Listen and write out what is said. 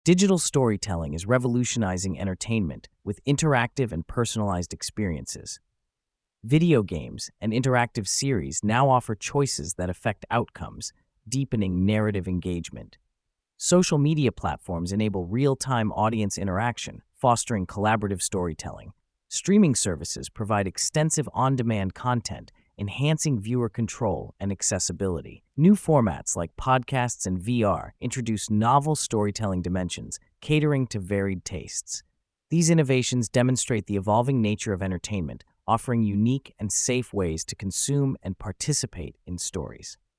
Digital storytelling is revolutionizing entertainment with interactive and personalized experiences. Video games and interactive series now offer choices that affect outcomes, deepening narrative engagement. Social media platforms enable real-time audience interaction, fostering collaborative storytelling. Streaming services provide extensive on-demand content, enhancing viewer control and accessibility. New formats like podcasts and VR introduce novel storytelling dimensions, catering to varied tastes. These innovations demonstrate the evolving nature of entertainment, offering unique and safe ways to consume and participate in stories.